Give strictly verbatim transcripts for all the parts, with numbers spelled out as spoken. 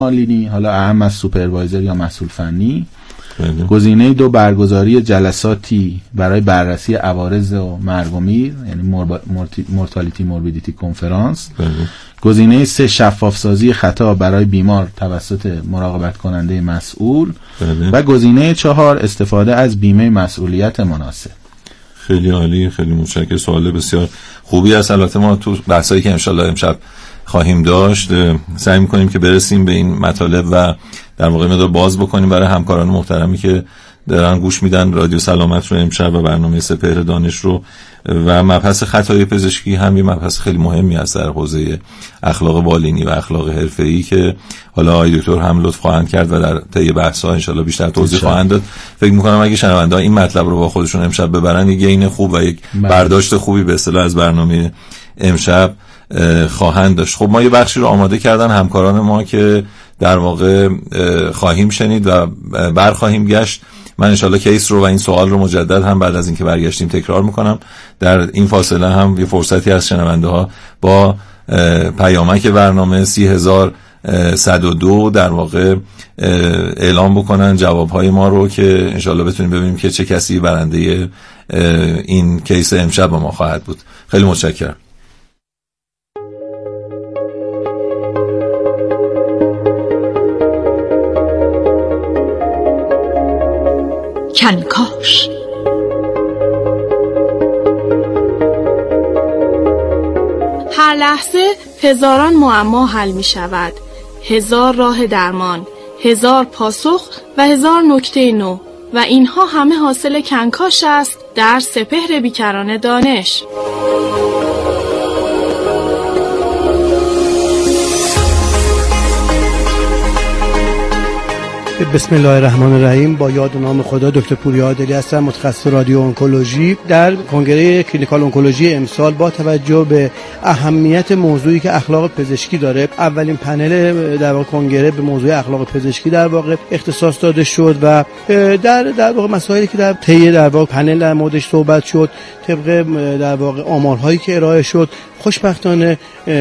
مالینی، حالا اهم از سوپروایزر یا مسئول فنی. گزینه دو برگزاری جلساتی برای بررسی عوارض و مرگ و میر، یعنی مورتالیتی موربیدیتی کنفرانس. گزینه سه شفاف سازی خطا برای بیمار توسط مراقبت کننده مسئول. بله. و گزینه چهار استفاده از بیمه مسئولیت مناسب. خیلی عالی، خیلی متشکرم. سوال بسیار خوبی است. البته ما تو بحثایی که انشالله امشب خواهیم داشت سعی می‌کنیم که برسیم به این مطالب و در واقع مقدار باز بکنیم برای همکاران محترمی که دارن گوش میدن رادیو سلامت رو امشب و برنامه سپهر دانش رو. و مبحث خطای پزشکی هم یه مبحث خیلی مهمی است در حوزه اخلاق بالینی و اخلاق حرفه‌ای که حالا آقای دکتر هم لطف خواهند کرد و در طی بحث‌ها ان شاءالله بیشتر توضیح خواهند داد. فکر می‌کنم اگه شنونده‌ها این مطلب رو با خودشون امشب ببرن یک گین خوب و یک برداشت خوبی به اصطلاح از برنامه امشب خواهند داشت. خب ما یه بخشی رو آماده کردن همکاران ما که در واقع خواهیم شنید و برخواهیم گشت. من انشالله کیس رو و این سوال رو مجدد هم بعد از اینکه برگشتیم تکرار میکنم. در این فاصله هم یه فرصتی از شنونده ها با پیامک برنامه سی هزار صد و دو در واقع اعلام بکنن جوابهای ما رو که انشالله بتونیم ببینیم که چه کسی برنده این کیس امشب با ما خواهد بود. خیلی متشکرم. کنکاش. هر لحظه هزاران معما حل می شود، هزار راه درمان، هزار پاسخ و هزار نکته نو، و اینها همه حاصل کنکاش است در سپهر بیکران دانش. بسم الله الرحمن الرحیم. با یاد و نام خدا، دکتر پوریا عادلی هستم، متخصص رادیو اونکولوژی. در کنگره کلینیکال اونکولوژی امسال با توجه به اهمیت موضوعی که اخلاق پزشکی داره، اولین پنل در واقع کنگره به موضوع اخلاق پزشکی در واقع اختصاص داده شد و در در واقع مسائلی که در طی در واقع پنل در موردش صحبت شد، طبق در واقع آمارهایی که ارائه شد، خوشبختانه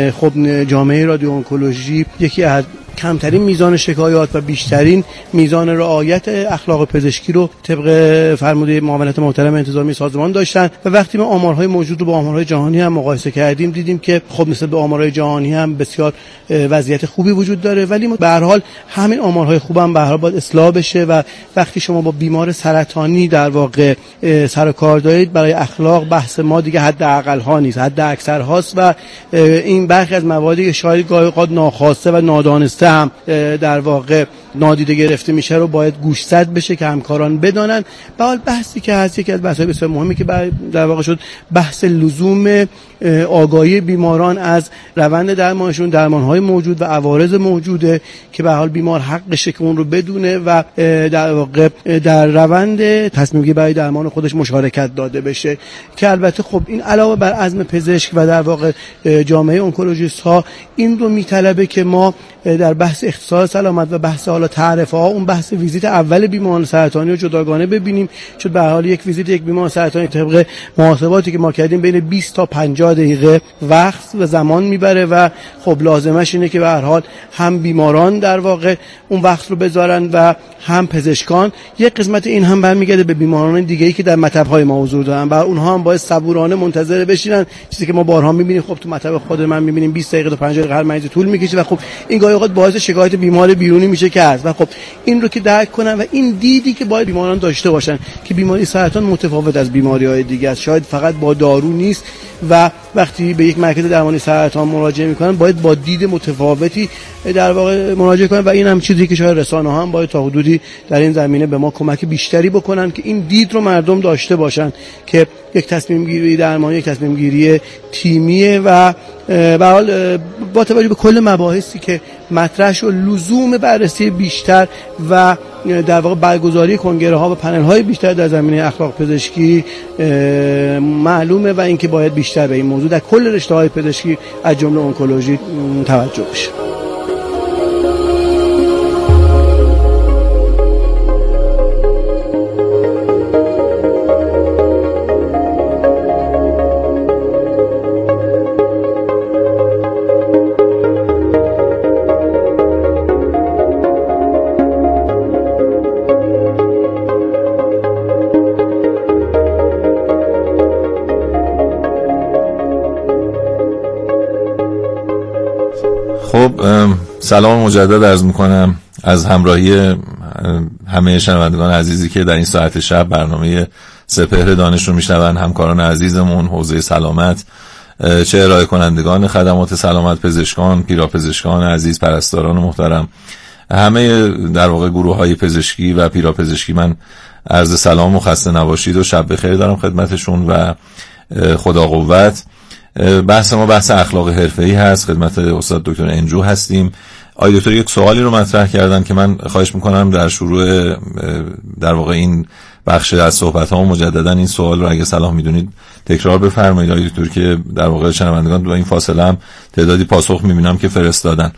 خب جامعه رادیو اونکولوژی یکی از کمترین میزان شکایات و بیشترین میزان رعایت اخلاق پزشکی رو طبق فرموده معاونت محترم انتظامی سازمان داشتن. و وقتی ما آمارهای موجود رو با آمارهای جهانی هم مقایسه کردیم، دیدیم که خب مثل به آمارهای جهانی هم بسیار وضعیت خوبی وجود داره، ولی ما به هر حال همین آمارهای خوب هم به هر حال باید اصلاح بشه و وقتی شما با بیمار سرطانی در واقع سر و کار دارید، برای اخلاق بحث ما دیگه حد اقل ها نیست، حد اکثر هاست و این برخی از موادی که شاید گاهی اوقات ناخواسته و نادانسته هم در واقع نادیده گرفته میشه رو باید گوشزد بشه که همکاران بدانن. به حال بحثی که هست، یکی از بحث‌های بسیار مهمی که در واقع شد، بحث لزوم آگاهی بیماران از روند درمانشون، درمان‌های موجود و عوارض موجوده که به حال بیمار حقشه که اون رو بدونه و در واقع در روند تصمیم گیری برای درمان خودش مشارکت داده بشه، که البته خب این علاوه بر عزم پزشک و در واقع جامعه اونکولوژیست ها این رو میطلبه که ما در بحث اختصاص سلامت و بحث حالا تعرفه ها اون بحث ویزیت اول بیماران سرطانی رو جداگانه ببینیم، چون به هر حال یک ویزیت یک بیمار سرطانی طبق محاسباتی که ما کردیم بین بیست تا پنجاه دقیقه وقت و زمان میبره و خب لازمش اینه که به هر حال هم بیماران در واقع اون وقت رو بذارن و هم پزشکان. یک قسمت این هم برمیگرده به بیماران دیگه‌ای که در مطب‌های ما حضور دارن، بر اونها هم باید صبورانه منتظر بشینن، چیزی که ما بارها می‌بینیم. خب تو مطب خود من می‌بینیم بیست دقیقه تا پنجاه دقیقه هر مریض طول می‌کشه و خب این گاهی اوقات باعث شکایت بیمار بیرونی میشه که هست و خب این رو که درک کنن و این دیدی که باید بیماران داشته باشن که بیماری سرطان متفاوت از بیماری‌های دیگه است، شاید فقط با دارو نیست و وقتی به یک مرکز درمانی سرطان مراجعه میکنن باید با دید متفاوتی در واقع مراجعه کنن و این هم چیزی که شاید رسانه‌ها هم باید تا حدودی در این زمینه به ما کمک بیشتری بکنن که این دید رو مردم داشته باشن که یک تصمیم گیری درمانی یک تصمیم گیری تیمیه و به حال با توجه به کل مباحثی که مطرح شد، لزوم بررسی بیشتر و در واقع برگزاری کنگره ها و پنل های بیشتر در زمینه اخلاق پزشکی معلومه و اینکه باید بیشتر به این موضوع در کل رشته های پزشکی از جمله اونکولوژی توجه بشه. سلام مجدد عرض میکنم از همراهی همه شنوندگان عزیزی که در این ساعت شب برنامه سپهر دانش رو میشنون، همکاران عزیزمون حوزه سلامت، چه ارائه کنندگان خدمات سلامت، پزشکان، پیراپزشکان عزیز، پرستاران محترم، همه در واقع گروه های پزشکی و پیراپزشکی، من عرض سلام و خسته نباشید و شب بخیر دارم خدمتشون و خدا قوت. بحث ما بحث اخلاق حرفه‌ای هست، خدمت استاد دکتر انجو هستیم. آقای دکتر یک سوالی رو مطرح کردن که من خواهش میکنم در شروع در واقع این بخش از صحبت ها مجددا این سوال رو اگه صلاح میدونید تکرار بفرمایید آقای دکتر، که در واقع شنوندگان با این فاصله هم تعدادی پاسخ میبینم که فرستادن،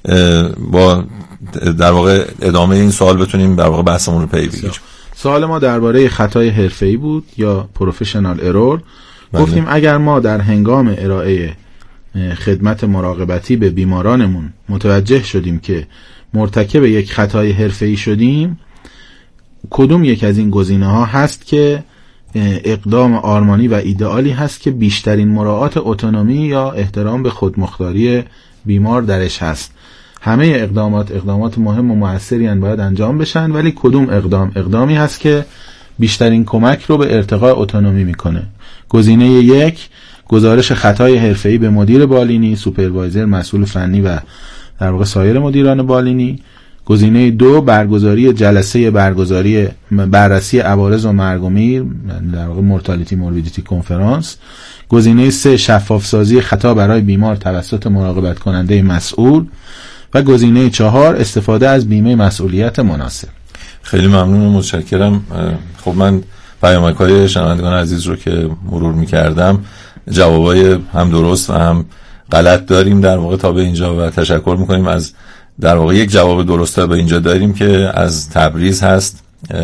با در واقع ادامه این سوال بتونیم در واقع بحثمون رو پی بگیریم. سوال ما درباره خطای حرفه‌ای بود یا پروفشنال ارور. گفتیم اگر ما در هنگام ارائه خدمت مراقبتی به بیمارانمون متوجه شدیم که مرتکب یک خطای حرفه‌ای شدیم، کدوم یک از این گزینه‌ها هست که اقدام آرمانی و ایدئالی هست که بیشترین مراعات اتونومی یا احترام به خودمختاری بیمار درش هست؟ همه اقدامات اقدامات مهم و موثری ان باید انجام بشن، ولی کدوم اقدام اقدامی هست که بیشترین کمک رو به ارتقاء اتونومی میکنه؟ گزینه یک، گزارش خطای حرفه‌ای به مدیر بالینی، سوپروایزر، مسئول فنی و در واقع سایر مدیران بالینی. گزینه دو، برگزاری جلسه برگزاری بررسی عوارض و مرگ و میر، در واقع مورتالیتی موربیدیتی کنفرانس. گزینه سه، شفاف سازی خطا برای بیمار توسط مراقبت کننده مسئول. و گزینه چهار، استفاده از بیمه مسئولیت مناسب. خیلی ممنون و متشکرم. خب من پیامک‌های شنوندگان عزیز رو که مرور می‌کردم، جوابای هم درست و هم غلط داریم در واقع تا به اینجا و تشکر می‌کنیم از در واقع یک جواب درست تا به اینجا داریم که از تبریز هست،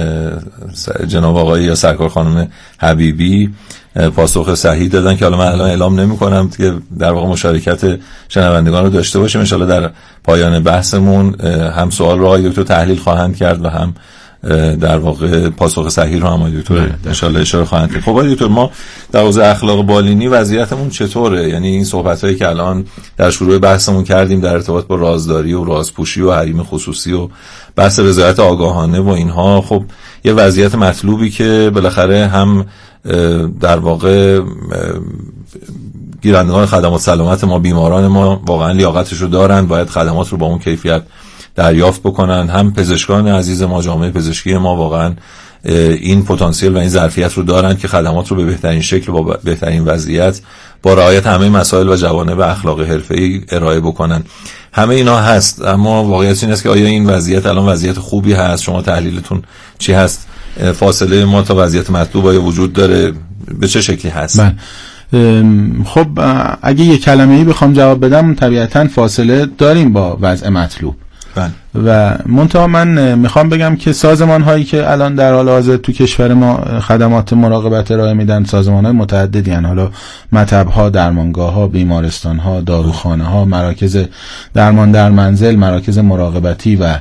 جناب آقای یا سرکار خانم حبیبی پاسخ صحیح دادن که حالا من الان اعلام نمی کنم که در واقع مشارکت شنوندگان رو داشته باشیم. ان شاءالله در پایان بحثمون هم سوال رو آقای دکتر تحلیل خواهند کرد و هم در واقع پاسخ صحیح رو هم آقای دکتر ان شاءالله اشاره خواهند کرد. خب آقای دکتر، ما در حوزه اخلاق بالینی وضعیتمون چطوره؟ یعنی این صحبتایی که الان در شروع بحثمون کردیم در ارتباط با رازداری و رازپوشی و حریم خصوصی و بحث رضایت آگاهانه و اینها، خب یه وضعیت مطلوبی که بالاخره هم در واقع گیرندگان خدمات سلامت ما، بیماران ما واقعا لیاقتش رو دارن، باید خدمات رو با اون کیفیت دریافت بکنن، هم پزشکان عزیز ما، جامعه پزشکی ما واقعا این پتانسیل و این ظرفیت رو دارن که خدمات رو به بهترین شکل و با بهترین وضعیت با رعایت همه مسائل و جوانب اخلاق حرفه‌ای ارائه بکنن. همه اینا هست، اما واقعیت این است که آیا این وضعیت الان وضعیت خوبی هست؟ شما تحلیلتون چی هست؟ فاصله ما تا وضعیت مطلوب آیا وجود داره؟ به چه شکلی هست؟ من خب اگه یک کلمه‌ای بخوام جواب بدم، طبیعتاً فاصله داریم با وضع مطلوب. بله. و منتها من میخوام بگم که سازمان هایی که الان در حال حاضر تو کشور ما خدمات مراقبت ارائه میدن سازمان های متعددی هستند، حالا مطب ها، درمانگاه ها، بیمارستان ها، داروخانه ها، مراکز درمان در منزل، مراکز مراقبتی و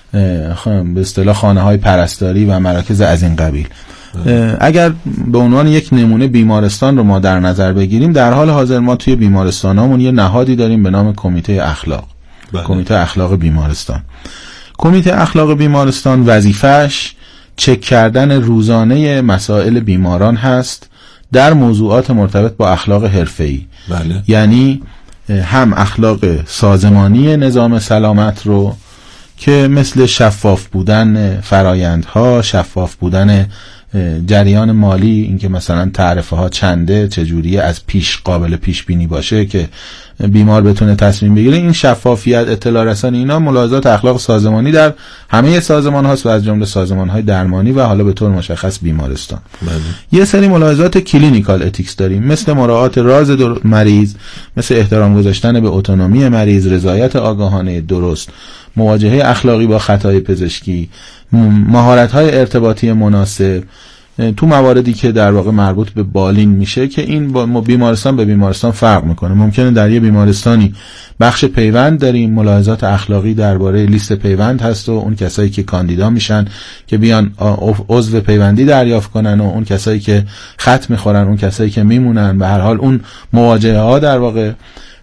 به اصطلاح خانه های پرستاری و مراکز از این قبیل. اگر به عنوان یک نمونه بیمارستان رو ما در نظر بگیریم، در حال حاضر ما توی بیمارستان هامون یه نهادی داریم به نام کمیته اخلاق. بله. کمیته اخلاق بیمارستان. کمیته اخلاق بیمارستان وظیفه‌اش چک کردن روزانه مسائل بیماران هست در موضوعات مرتبط با اخلاق حرفه‌ای. بله. یعنی هم اخلاق سازمانی نظام سلامت رو که مثل شفاف بودن فرایندها، شفاف بودن جریان مالی، اینکه مثلا تعرفه ها چنده، چجوریه از پیش قابل پیش بینی باشه که بیمار بتونه تصمیم بگیره، این شفافیت، اطلاع رسانی، اینا ملاحظات اخلاق سازمانی در همه سازمان هاست و از جمله سازمان های درمانی و حالا به طور مشخص بیمارستان. بله. یه سری ملاحظات کلینیکال اتیکس داریم، مثل مراعات راز مریض، مثل احترام گذاشتن به اتونومی مریض، رضایت آگاهانه درست، مواجهه اخلاقی با خطای پزشکی، مهارت‌های ارتباطی مناسب تو مواردی که در واقع مربوط به بالین میشه که این با بیمارستان به بیمارستان فرق میکنه. ممکنه در یه بیمارستانی بخش پیوند داریم، ملاحظات اخلاقی درباره لیست پیوند هست و اون کسایی که کاندیدا میشن که بیان عضو پیوندی دریافت کنن و اون کسایی که خط میخورن، اون کسایی که میمونن، به هر حال اون مواجهه ها در واقع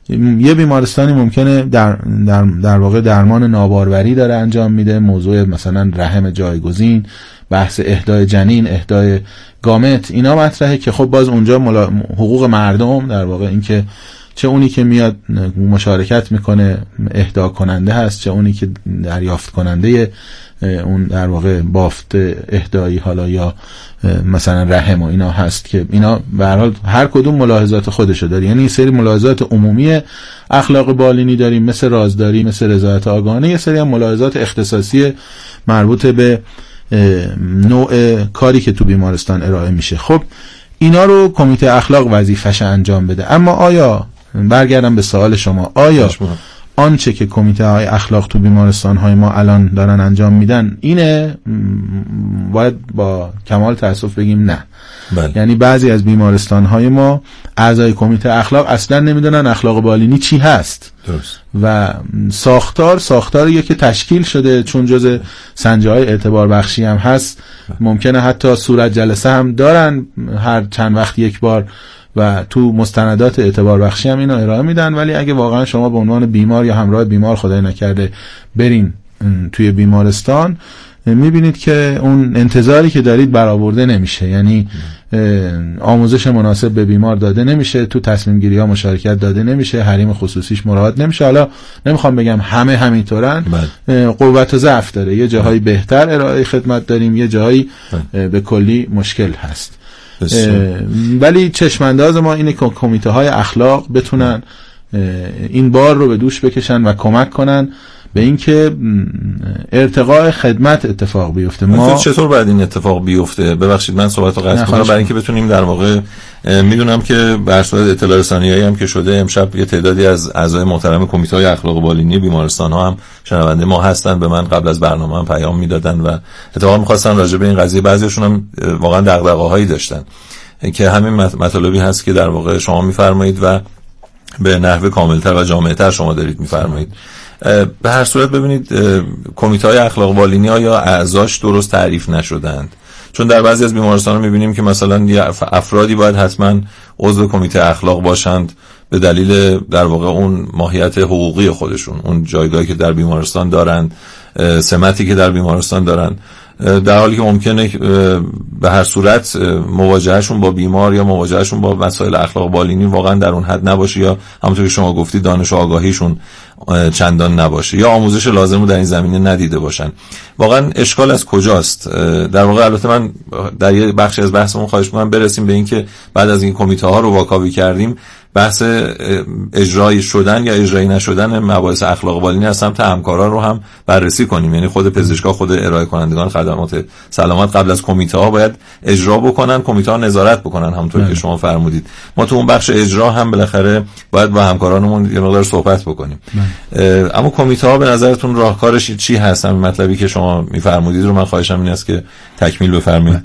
یه بیمارستانی ممکنه در در در واقع درمان ناباروری داره انجام میده، موضوع مثلا رحم جایگزین، بحث اهدای جنین، اهدای گامت، اینا مطرحه که خب باز اونجا ملا... حقوق مردم در واقع این که چه اونی که میاد مشارکت میکنه اهدا کننده هست، چه اونی که دریافت کننده اون در واقع بافت اهدایی حالا یا مثلا رحم و اینا هست، که اینا به هر حال هر کدوم ملاحظات خودشو داره. یعنی یه سری ملاحظات عمومی اخلاق بالینی داریم مثل رازداری، مثل رضایت آگاهانه، یه سری هم ملاحظات اختصاصی مربوط به نوع کاری که تو بیمارستان ارائه میشه. خب اینا رو کمیته اخلاق وظیفه‌ش انجام بده. اما آیا، برگردم به سوال شما، آیا آنچه که کمیته های اخلاق تو بیمارستان های ما الان دارن انجام میدن اینه؟ باید با کمال تأسف بگیم نه. بله. یعنی بعضی از بیمارستان های ما اعضای کمیته اخلاق اصلا نمیدونن اخلاق بالینی چی هست. درست. و ساختار ساختاریه که تشکیل شده چون جز سنجه های اعتبار بخشی هم هست. ممکنه حتی صورت جلسه هم دارن هر چند وقت یک بار و تو مستندات اعتبار بخشی هم اینو ارائه میدن، ولی اگه واقعا شما به عنوان بیمار یا همراه بیمار خدای نکرده برین توی بیمارستان، میبینید که اون انتظاری که دارید برآورده نمیشه. یعنی آموزش مناسب به بیمار داده نمیشه، تو تصمیم گیری ها مشارکت داده نمیشه، حریم خصوصیش مراعات نمیشه. حالا نمیخوام بگم همه همینطورن، قوت و ضعف داره، یه جاهایی بهتر ارائه خدمت داریم، یه جاهایی به کلی مشکل هست. ولی چشمانداز ما اینه که کمیته های اخلاق بتونن این بار رو به دوش بکشن و کمک کنن به اینکه ارتقاء خدمت اتفاق بیفته. ما چطور باید این اتفاق بیفته؟ ببخشید من صحبت رو قطع کنم برای اینکه بتونیم در واقع، میدونم که بر صورت اطلاع رسانیایی هم که شده امشب یه تعدادی از اعضای محترم کمیته های اخلاق بالینی بیمارستان ها هم شنونده ما هستن، به من قبل از برنامه هم پیام میدادن و اتفاقا می‌خواستن راجع به این قضیه، بعضیشون هم واقعا دغدغه‌هایی داشتن که همین مطالبی هست که در واقع شما می‌فرمایید و به نحو کاملتر و جامع‌تر شما دارید می‌فرمایید. به هر صورت ببینید کمیته‌های اخلاق بالینی ها یا اعضاش درست تعریف نشدند، چون در بعضی از بیمارستان‌ها می‌بینیم که مثلا افرادی باید حتما عضو کمیته اخلاق باشند به دلیل در واقع اون ماهیت حقوقی خودشون، اون جایگاهی که در بیمارستان دارند، سمتی که در بیمارستان دارند، در حالی که ممکنه به هر صورت مواجههشون با بیمار یا مواجههشون با مسائل اخلاق بالینی واقعا در اون حد نباشه، یا همونطور که شما گفتید دانش و آگاهیشون چندان نباشه، یا آموزش لازم رو در این زمینه ندیده باشن. واقعا اشکال از کجاست؟ در واقع البته من در یه بخشی از بحثمون خواهش می‌کنم برسیم به این که بعد از این کمیته ها رو واکاوی کردیم، بحث اجرایی شدن یا اجرایی نشدن مباحث اخلاق بالینی از سمت همکاران رو هم بررسی کنیم. یعنی خود پزشکا، خود ارائه کنندگان خدمات سلامت قبل از کمیته ها باید اجرا بکنن، کمیته ها نظارت بکنن همونطور که شما فرمودید. ما تو اون بخش اجرا هم بالاخره باید با همکارانمون یه مقدار صحبت بکنیم. اما کمیته ها به نظرتون راهکارش چی هست؟ همین مطلبی که شما میفرمودید رو من خواهشم این است که تکمیل بفرمایید.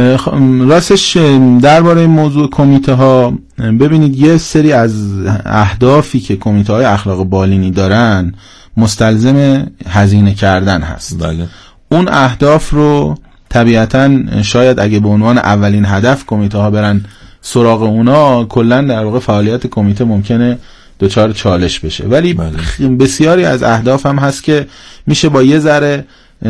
راستش درباره موضوع کمیته ها ببینید، یه سری از اهدافی که کمیته های اخلاق بالینی دارن مستلزم هزینه کردن هست. بله. اون اهداف رو طبیعتاً شاید اگه به عنوان اولین هدف کمیته ها برن سراغ اونا، کلن در واقع فعالیت کمیته ممکنه دچار چالش بشه. ولی بله. بسیاری از اهداف هم هست که میشه با یه ذره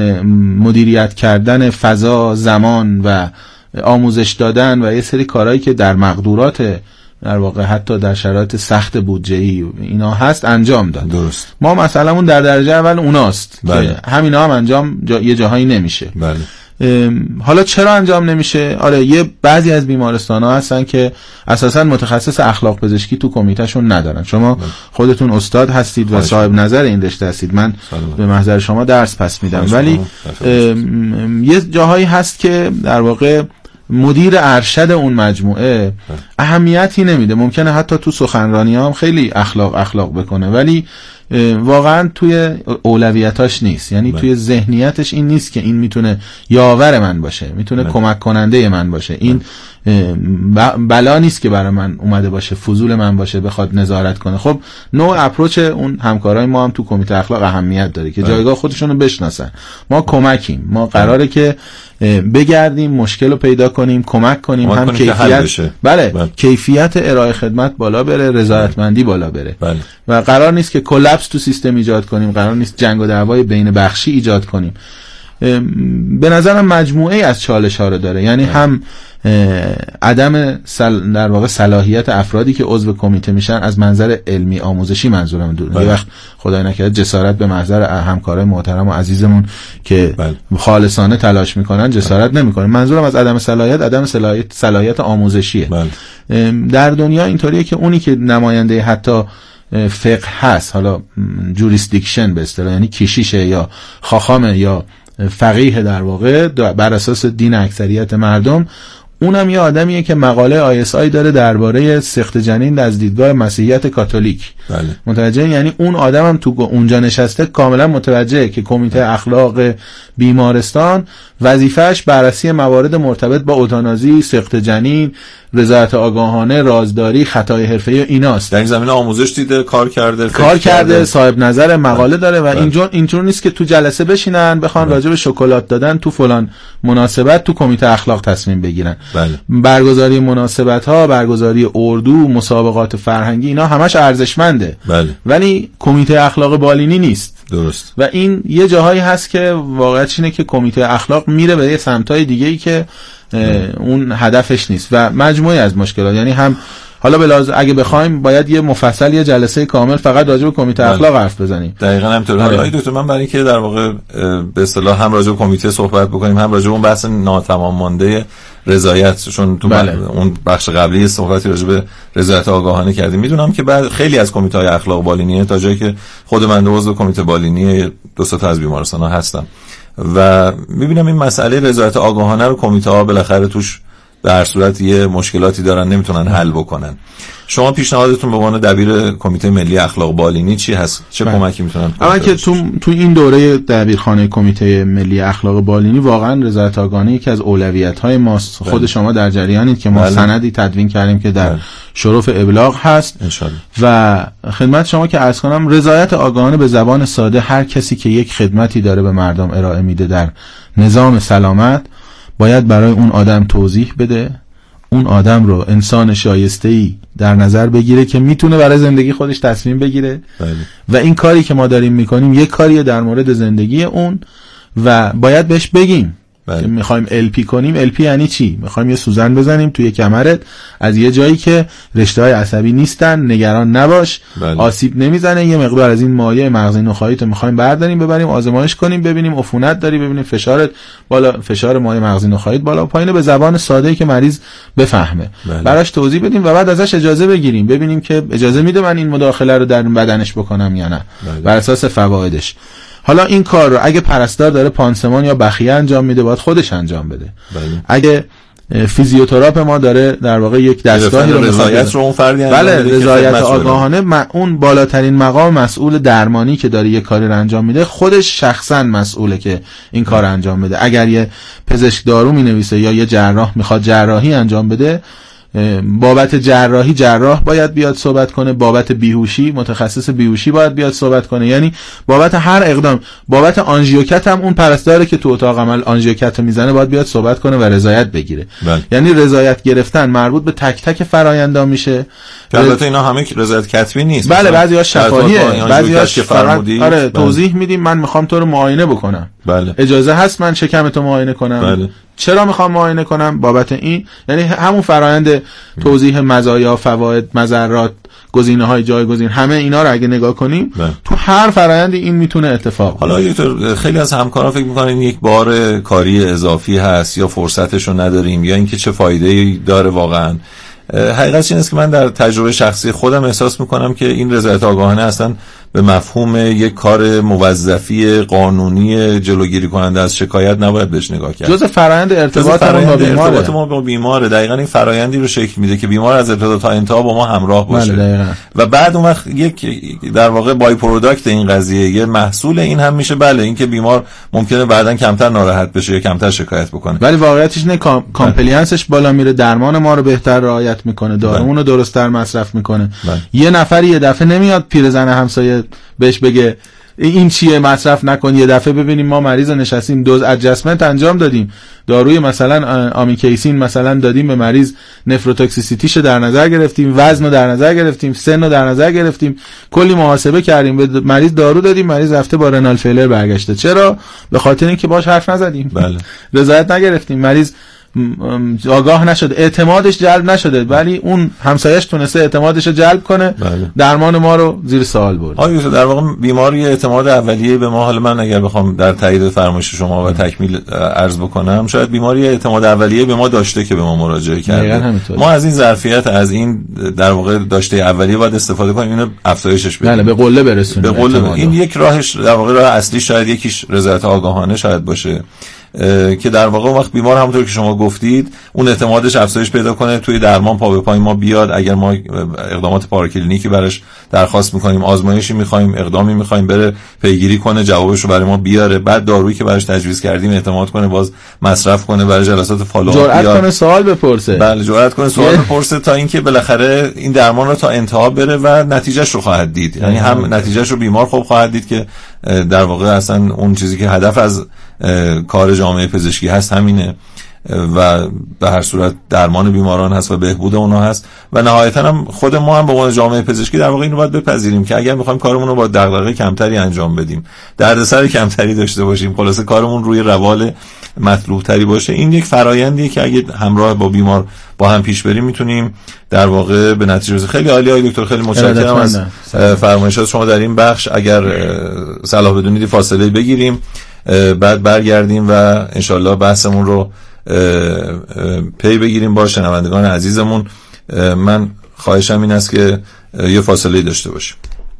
مدیریت کردن فضا، زمان و آموزش دادن و یه سری کارهایی که در مقدورات در واقع حتی در شرایط سخت بودجه‌ای اینا هست انجام داد. درست. ما مسئله‌مون در درجه اول اوناست. بله. که همینا هم انجام جا... یه جاهایی نمیشه. بله. حالا چرا انجام نمیشه؟ آره یه بعضی از بیمارستان‌ها هستن که اساساً متخصص اخلاق پزشکی تو کمیتهشون ندارن. شما بله. خودتون استاد هستید و صاحب نظر این رشته هستید، من سلام. به محضر شما درس پس میدم، ولی یه جاهایی هست که در واقع مدیر ارشد اون مجموعه اهمیتی نمیده، ممکنه حتی تو سخنرانی هم خیلی اخلاق اخلاق بکنه ولی واقعا توی اولویتاش نیست. یعنی توی ذهنیتش این نیست که این میتونه یاور من باشه، میتونه کمک کننده من باشه، این بلا نیست که برای من اومده باشه، فضول من باشه بخواد نظارت کنه. خب نوع اپروچ اون همکارای ما هم تو کمیته اخلاق اهمیت داره که جایگاه خودشون رو بشناسن. ما کمکیم، ما قراره که بگردیم مشکل رو پیدا کنیم، کمک کنیم، هم کیفیت بله. بله کیفیت ارائه خدمت بالا بره، رضایتمندی بالا بره. بله. و قرار نیست که کلاپس تو سیستم ایجاد کنیم، قرار نیست جنگ و دعوای بین بخشی ایجاد کنیم. به نظرم مجموعه از چالش ها رو داره، یعنی هم عدم سل... در واقع صلاحیت افرادی که عضو کمیته میشن از منظر علمی آموزشی، منظورم دور یه وقت خدای نکرده جسارت به محضر همکارای محترم و عزیزمون که بله. خالصانه تلاش میکنن جسارت نمیکنن. منظورم از عدم صلاحیت عدم صلاحیت صلاحیت آموزشیه. بله. در دنیا اینطوریه که اونی که نماینده حتی فقه هست، حالا جوریسدیکشن به اصطلاح، یعنی کشیشه یا خاخامه یا فقیه در واقع بر اساس دین اکثریت مردم، اونم یه آدمیه که مقاله آی اس آی داره درباره سخت جنین از دیدگاه مسیحیت کاتولیک. بله. متوجه؟ یعنی اون آدمم تو اونجا نشسته کاملا متوجهه که کمیته اخلاق بیمارستان وظیفه‌اش بررسی موارد مرتبط با اوتانازی، سخت جنین، رضایت آگاهانه، رازداری، خطای حرفه‌ای ایناست. در این زمینه آموزش دیده، کار کرده، کار کرده، صاحب نظر، مقاله داره و اینجور اینجور نیست که تو جلسه بشینن بخوان راجع به شکلات دادن تو فلان مناسبت تو کمیته اخلاق تصمیم بگیرن. بله. برگزاری مناسبت‌ها، برگزاری اردو، مسابقات فرهنگی، اینا همش ارزشمنده. بله. ولی کمیته اخلاق بالینی نیست. درست. و این یه جاهایی هست که واقعیتش اینه که کمیته اخلاق میره به یه سمتای دیگه‌ای که اون هدفش نیست و مجموعه از مشکلات، یعنی هم حالا بلاز اگه بخوایم باید یه مفصل یه جلسه کامل فقط راجع به کمیته اخلاق حرف بزنیم. دقیقاً همینطوره. آقای دکتر من برای اینکه در واقع به اصطلاح هم راجع به کمیته صحبت بکنیم، هم راجع به اون بحث ناتمام مانده رضایت، چون تو بله. اون بخش قبلی صحبتی راجع به رضایت آگاهانه کردیم. میدونم که بعد خیلی از کمیته‌های اخلاق بالینی تا جایی که خود من عضو کمیته بالینی دو تا از بیمارستان‌ها هستم و میبینم این مسئله رضایت آگاهانه رو کمیته‌ها بالاخره توش به هر صورت یه مشکلاتی دارن، نمیتونن حل بکنن. شما پیشنهادتون به عنوان دبیر کمیته ملی اخلاق بالینی چی هست؟ چه بله. کمکی میتونن کنن؟ اما که تو تو این دوره دبیرخانه کمیته ملی اخلاق بالینی واقعا رضایت آگاهانه یکی از اولویت‌های ماست. بله. خود شما در جریانید که ما بله. سندی تدوین کردیم که در بله. شرف ابلاغ هست انشالله. و خدمت شما که عرض کنم رضایت آگاهانه به زبان ساده هر کسی که یک خدمتی داره به مردم ارائه میده در نظام سلامت باید برای اون آدم توضیح بده، اون آدم رو انسان شایسته‌ای در نظر بگیره که میتونه برای زندگی خودش تصمیم بگیره. بله. و این کاری که ما داریم میکنیم یک کاریه در مورد زندگی اون و باید بهش بگیم. بله. که میخوایم ال پی کنیم. ال پی یعنی چی؟ میخوایم یه سوزن بزنیم توی کمرت از یه جایی که رشته‌های عصبی نیستن، نگران نباش. بله. آسیب نمیزنه، یه مقدار از این مایع مغزی نخاعی تو میخوایم برداریم ببریم آزمایش کنیم ببینیم عفونت داری، ببینیم فشارت بالا، فشار مایع مغزی نخاعی بالا و پایینه، به زبان ساده‌ای که مریض بفهمه. بله. براش توضیح بدیم و بعد ازش اجازه بگیریم ببینیم که اجازه میده من این مداخله رو در بدنش بکنم یا نه. بله. بر اساس فوایدش. حالا این کار رو اگه پرستار داره پانسمان یا بخیه انجام میده باید خودش انجام بده. بله. اگه فیزیوتراپ ما داره در واقع یک دستگاهی رو رضایت رو اون فردی بله رضایت آگاهانه اون بالاترین مقام مسئول درمانی که داره یه کاری رو انجام میده خودش شخصا مسئوله که این کار رو انجام بده. اگر یه پزشک دارو مینویسه یا یه جراح میخواد جراحی انجام بده، بابت جراحی جراح باید بیاد صحبت کنه، بابت بیهوشی متخصص بیهوشی باید بیاد صحبت کنه، یعنی بابت هر اقدام، بابت آنژیوکت هم اون پرستاره که تو اتاق عمل آنژیوکت میزنه باید بیاد صحبت کنه و رضایت بگیره. بله. یعنی رضایت گرفتن مربوط به تک تک فرآیندا میشه. البته اینا همه رضایت کتبی نیست. بله بعضی‌ها شفاهیه، بعضی‌هاش فقط آره توضیح میدیم من میخوام تو رو معاینه بکنم. بله. اجازه هست من شکم تو معاینه کنم؟ بله. چرا میخوام معاینه کنم؟ بابت این، یعنی همون فرآیند توضیح مزایا، فواید، مضرات، گزینه‌های جایگزین، همه اینا رو اگه نگاه کنیم بله. تو هر فرآیندی این میتونه اتفاق. حالا دکتر خیلی از همکاران فکر میکنن یک بار کاری اضافی هست یا فرصتشو نداریم یا اینکه چه فایده‌ای داره واقعا. حقیقت این است که من در تجربه شخصی خودم احساس میکنم که این رضایت آگاهانه اصلا به مفهوم یک کار موظفی قانونی جلوگیری کننده از شکایت نباید بهش نگاه کرد. جز فرآیند ارتباط ما با بیمار ارتباط ما با بیمار دقیقاً این فرآیندی رو شکل میده که بیمار از ابتدا تا انتها با ما همراه باشه و بعد اون وقت یک در واقع بای پروداکت این قضیه، یه محصول این هم میشه بله اینکه بیمار ممکنه بعداً کمتر ناراحت بشه یا کمتر شکایت بکنه، ولی واقعیتش نه کام... کامپلینسش بالا میره، درمان ما رو بهتر رعایت میکنه، دارومون رو درست‌تر مصرف میکنه. یه نفر یه دفعه نمیاد پیرزن همسایه بهش بگه این چیه مصرف نکن. یه دفعه ببینیم ما مریض نشستیم دوز ادجستمنت انجام دادیم، داروی مثلا آمیکیسین مثلا دادیم به مریض، نفروتوکسیسیتیشو در نظر گرفتیم، وزن رو در نظر گرفتیم، سن رو در نظر گرفتیم، کلی محاسبه کردیم، به مریض دارو دادیم، مریض رفته با رنال فیلر برگشته. چرا؟ به خاطر اینکه باهاش حرف نزدیم. بله. رضایت نگرفتیم، مریض آگاه نشده، اعتمادش جلب نشده، ولی اون همسایه‌اش تونسته اعتمادش رو جلب کنه. بله. درمان ما رو زیر سوال برد. آیا در واقع بیماری اعتماد اولیه به ما، حالا من اگر بخوام در تایید فرمایش شما و تکمیل عرض بکنم، شاید بیماری اعتماد اولیه به ما داشته که به ما مراجعه کرده. ما از این ظرفیت، از این در واقع داشته اولیه باید استفاده کنیم، اینو افزایشش بدیم. بله، به قله برسونیم. به قله. این یک راهش در واقع راه اصلی شاید یکیش رضایت آگاهانه شاید باشه که در واقع وقت بیمار همونطور که شما گفتید اون اعتمادش افزایش پیدا کنه، توی درمان پا به پای ما بیاد. اگر ما اقدامات پاراکلینیکی براش درخواست میکنیم، آزمایشی میخوایم، اقدامی میخوایم، بره پیگیری کنه، جوابش رو برای ما بیاره، بعد دارویی که براش تجویز کردیم اعتماد کنه، باز مصرف کنه، برای جلسات فالوآپ جرأت کنه سوال بپرسه. بله، جرأت کنه سوال بپرسه تا اینکه بالاخره این درمان رو تا انتها بره و نتیجهش رو خواهد دید. یعنی هم نتیجهش رو بیمار خوب خواهد دید که در واقع اصلا اون چیزی که هدف از کار جامعه پزشکی هست همینه و به هر صورت درمان بیماران هست و بهبود اونها هست و نهایتا هم خود ما هم به عنوان جامعه پزشکی در واقع اینو باید بپذیریم که اگر می‌خوایم کارمون رو با دغدغه کمتری انجام بدیم، دردسر کمتری داشته باشیم، خلاصه کارمون روی روال مطلوب تری باشه، این یک فرآیندیه که اگه همراه با بیمار با هم پیش بریم میتونیم در واقع به نتیجه برسیم. خیلی عالی آقای دکتر، خیلی متشکرم از فرمایشات شما در این بخش. اگر صلاح بدونید فاصله بگیریم، بعد برگردیم و انشالله بحثمون رو پی بگیریم با شنوندگان عزیزمون. من خواهشم این است که یه فاصله داشته باشیم.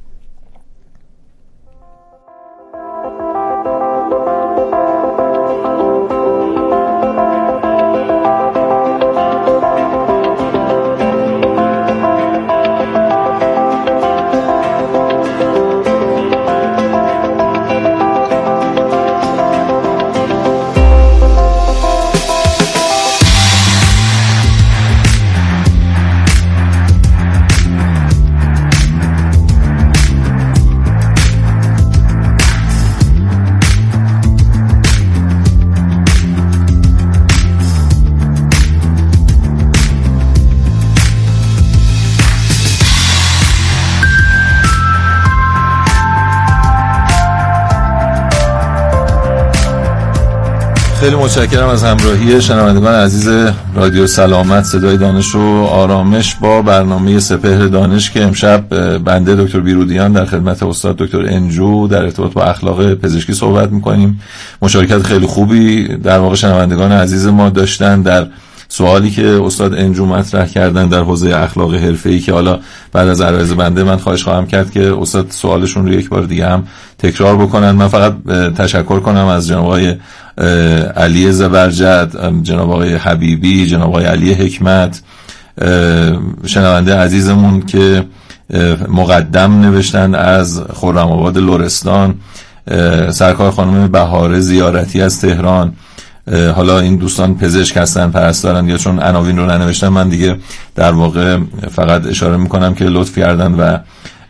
خیلی متشکرم از همراهی شنوندگان عزیز رادیو سلامت صدای دانش و آرامش با برنامه سپهر دانش که امشب بنده دکتر بیرودیان در خدمت استاد دکتر انجو در ارتباط با اخلاق پزشکی صحبت می‌کنیم. مشارکت خیلی خوبی در واقع شنوندگان عزیز ما داشتن در سوالی که استاد انجو مطرح کردن در حوزه اخلاق حرفه‌ای که حالا بعد از عرض بنده من خواهش خواهم کرد که استاد سوالشون رو یک بار دیگه هم تکرار بکنن. من فقط تشکر کنم از جناب آقای علی زبرجد، جناب آقای حبیبی، جناب آقای علی حکمت، شنونده عزیزمون که مقدم نوشتن از خرم‌آباد لرستان، سرکار خانم بهاره زیارتی از تهران. حالا این دوستان پزشک هستن، پرستارن، یا چون عناوین رو ننوشتن من دیگه در واقع فقط اشاره میکنم که لطف کردن. و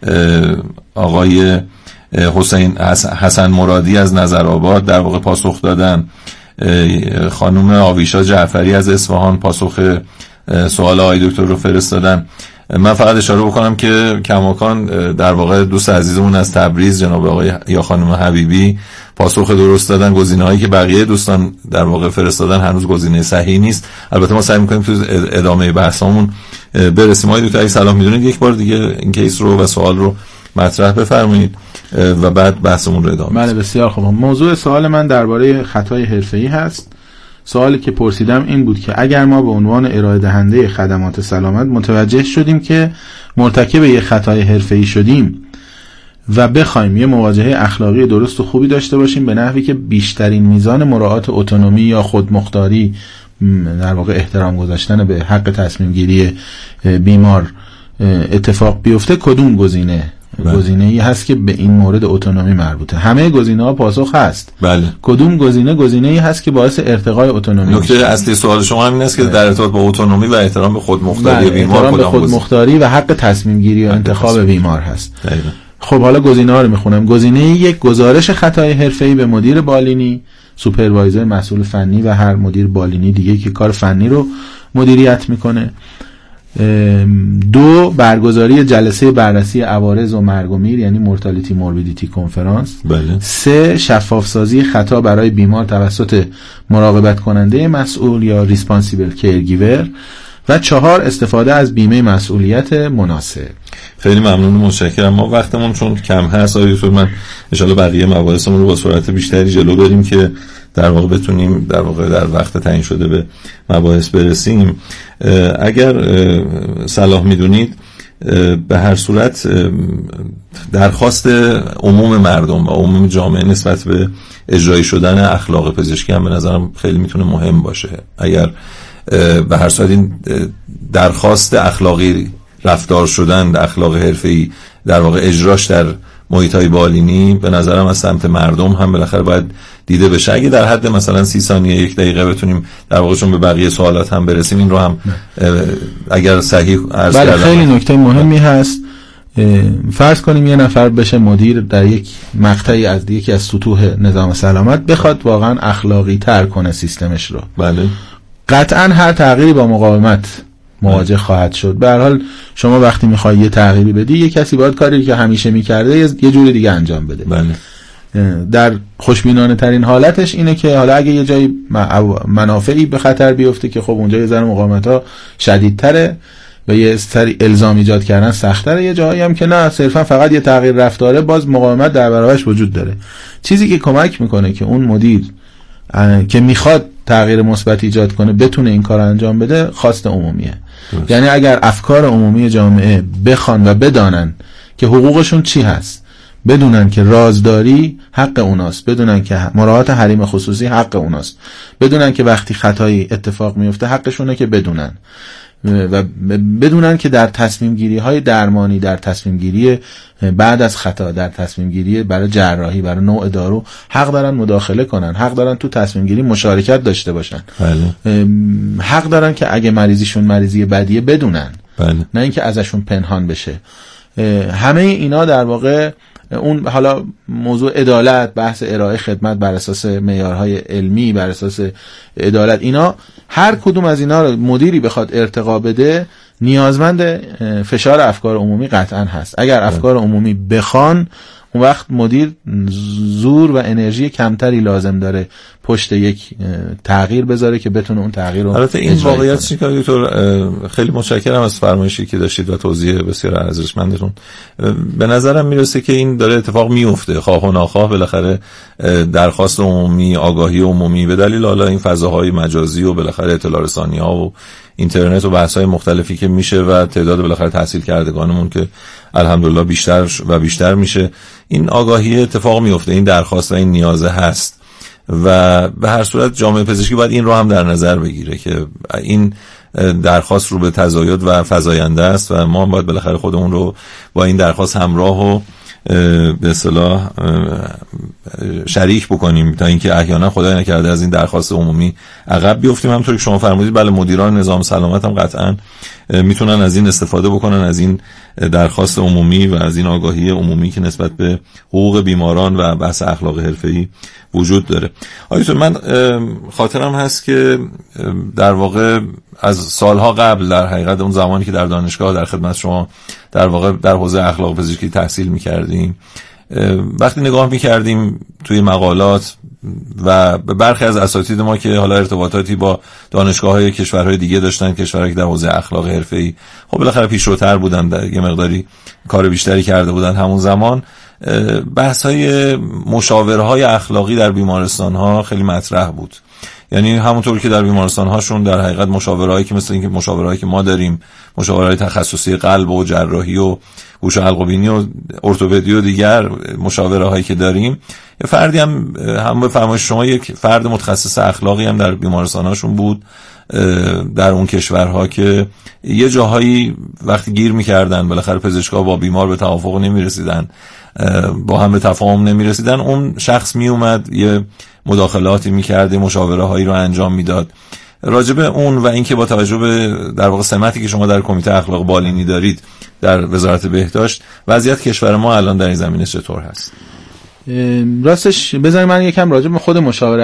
آقای حسین حسن مرادی از نظرآباد در واقع پاسخ دادن. خانم آویشا جعفری از اصفهان پاسخ سوال آقای دکتر رو فرستادن. من فقط اشاره بکنم که کماکان در واقع دوست عزیزمون از تبریز جناب آقای یا خانم حبیبی پاسخ درست دادن. گزینه‌هایی که بقیه دوستان در واقع فرستادن هنوز گزینه صحیح نیست. البته ما سعی می‌کنیم تو ادامه بحثمون برسیم. آقای دکتر صلاح می‌دونید یک بار دیگه این کیس رو و سوال رو مطرح بفرمایید و بعد بحثمون رو ادامه. بله بسیار خوب. موضوع سوال من درباره خطای حرفه‌ای هست. سوالی که پرسیدم این بود که اگر ما به عنوان ارائه دهنده خدمات سلامت متوجه شدیم که مرتکب یک خطای حرفه‌ای شدیم و بخوایم یه مواجهه اخلاقی درست و خوبی داشته باشیم به نحوی که بیشترین میزان مراعات اتونومی یا خودمختاری، در واقع احترام گذاشتن به حق تصمیم گیری بیمار اتفاق بیفته، کدوم گزینه گزینه‌ای هست که به این مورد اتونومی مربوطه؟ همه گزینه‌ها پاسخ هست. بله. کدوم گزینه گزینه‌ای هست که باعث ارتقای اتونومی نکته میشه؟ اصلی سوال شما همین است که در ارتباط با اتونومی و احترام به خودمختاری بیمار، احترام به کدام خودمختاری و حق تصمیم گیری و انتخاب بیمار هست. دقیقاً. خب حالا گزینه‌ها رو میخونم. گزینه یک، گزارش خطای حرفه‌ای به مدیر بالینی، سوپروایزر، مسئول فنی و هر مدیر بالینی دیگه که کار فنی رو مدیریت میکنه. دو، برگزاری جلسه بررسی عوارض و مرگ و میر، یعنی مورتالیتی موربیدیتی کنفرانس. بله. سه، شفاف سازی خطا برای بیمار توسط مراقبت کننده مسئول یا ریسپانسیبل کیرگیور. و چهار، استفاده از بیمه مسئولیت مناسب. خیلی ممنون و متشکرم. ما وقتمون چون کم هست آقای دکتر، من ان شاء الله بقیه مباحثمون رو با سرعت بیشتری جلو بریم که در واقع بتونیم در واقع در وقت تعیین شده به مباحث برسیم. اگر صلاح میدونید به هر صورت درخواست عموم مردم و عموم جامعه نسبت به اجرایی شدن اخلاق پزشکی هم به نظرم خیلی میتونه مهم باشه. اگر به هر صورت این درخواست اخلاقی رفتار شدن، اخلاق حرفه‌ای در واقع اجراش در محیط‌های بالینی به نظرم از سمت مردم هم بالاخره باید دیده بشه. اگه در حد مثلا سی ثانیه یک دقیقه بتونیم در واقع چون به بقیه سوالات هم برسیم این رو هم اگر صحیح عرض کردم. بله خیلی نکته مهمی هست. فرض کنیم یه نفر بشه مدیر در یک مقطعی از یکی از سطوح نظام سلامت، بخواد واقعا اخلاقی تر کنه سیستمش رو. بله. قطعا هر تغییری با مقاومت مواجه بله. خواهد شد. به هر حال شما وقتی میخوای یه تغییری بدی، یه کسی باید کاری که همیشه میکرده یه جور دیگه انجام بده. بله. در خوشبینانه ترین حالتش اینه که حالا اگه یه جایی منافعی به خطر بیفته که خب اونجا یه ذره مقاومت‌ها شدیدتره و یه سری الزام ایجاد کردن سخت‌تره، یه جایی هم که نه، صرفا فقط یه تغییر رفتاره، باز مقاومت در برابرش وجود داره. چیزی که کمک میکنه که اون مدیر که میخواد تغییر مثبت ایجاد کنه بتونه این کار انجام بده، خواست عمومیه. درست. یعنی اگر افکار عمومی جامعه بخوان و بدانن که حقوقشون چی هست، بدونن که رازداری حق اوناست، بدونن که مراعات حریم خصوصی حق اوناست، بدونن که وقتی خطایی اتفاق میفته حقشونه که بدونن و بدونن که در تصمیم گیری های درمانی، در تصمیم گیری بعد از خطا، در تصمیم گیری برای جراحی، برای نوع دارو حق دارن مداخله کنن، حق دارن تو تصمیم گیری مشارکت داشته باشن. بله. حق دارن که اگه مریضیشون مریضی بدیه بدونن. بله. نه اینکه ازشون پنهان بشه. همه اینا در واقع اون حالا موضوع عدالت، بحث ارائه خدمت بر اساس معیارهای علمی، بر اساس عدالت، اینا هر کدوم از اینا رو مدیری بخواد ارتقا بده نیازمند فشار افکار عمومی قطعا هست. اگر افکار عمومی بخوان، اون وقت مدیر زور و انرژی کمتری لازم داره پشت یک تغییر بذاره که بتونه اون تغییر رو البته این واقعیت چیه که دکتر خیلی متشکرم از فرمایشی که داشتید و توضیح بسیار ارزشمندتون. به نظرم میرسه که این داره اتفاق میفته، خواه و ناخواه بالاخره درخواست عمومی، آگاهی عمومی به دلیل حالا این فضاهای مجازی و بالاخره اطلاع رسانی‌ها و اینترنت و بحث‌های مختلفی که میشه و تعداد بالاخره تحصیل کردگانمون که الحمدلله بیشتر و بیشتر میشه، این آگاهی اتفاق میفته، این درخواست و این نیازه هست و به هر صورت جامعه پزشکی باید این رو هم در نظر بگیره که این درخواست رو به تزاید و فزاینده است و ما باید بالاخره خودمون رو با این درخواست همراه و به اصطلاح شریک بکنیم تا اینکه احیانا خدای نکرده از این درخواست عمومی عقب بیفتیم. همونطوری که شما فرمودید بله، مدیران نظام سلامت هم قطعا میتونن از این استفاده بکنن، از این درخواست عمومی و از این آگاهی عمومی که نسبت به حقوق بیماران و بحث اخلاق حرفه‌ای وجود داره. آیتون من خاطرم هست که در واقع از سالها قبل، در حقیقت اون زمانی که در دانشگاه در خدمت شما در واقع در حوزه اخلاق پزشکی تحصیل می‌کردیم، وقتی نگاه می‌کردیم توی مقالات و به برخی از اساتید ما که حالا ارتباطاتی با دانشگاه‌های کشورهای دیگه داشتن، کشورهایی که در حوزه اخلاق حرفه‌ای خب بالاخره پیشروتر بودن، در یه مقداری کار بیشتری کرده بودن همون زمان، بحث‌های مشاورهای اخلاقی در بیمارستان‌ها خیلی مطرح بود. یعنی همونطور که در بیمارستان هاشون در حقیقت مشاورهایی که مثل اینکه مشاورهایی که ما داریم، مشاورهای تخصصی قلب و جراحی و گوش و حلق و بینی و ارتوپدی و دیگر مشاورهایی که داریم، یه فردی هم هم به فرمایش شما یک فرد متخصص اخلاقی هم در بیمارستان هاشون بود در اون کشورها که یه جاهایی وقتی گیر میکردن بالاخره پزشکا با بیمار به توافق نمیرسیدن، با هم به تفاهم نمیرسیدن، اون شخص میومد یه مداخلاتی میکرد، مشاوره هایی رو انجام میداد. راجب اون و اینکه با توجه به در واقع سمتی که شما در کمیته اخلاق بالینی دارید در وزارت بهداشت، وضعیت کشور ما الان در این زمینه چطور هست؟ راستش بذارید من یکم راجب خود مشاوره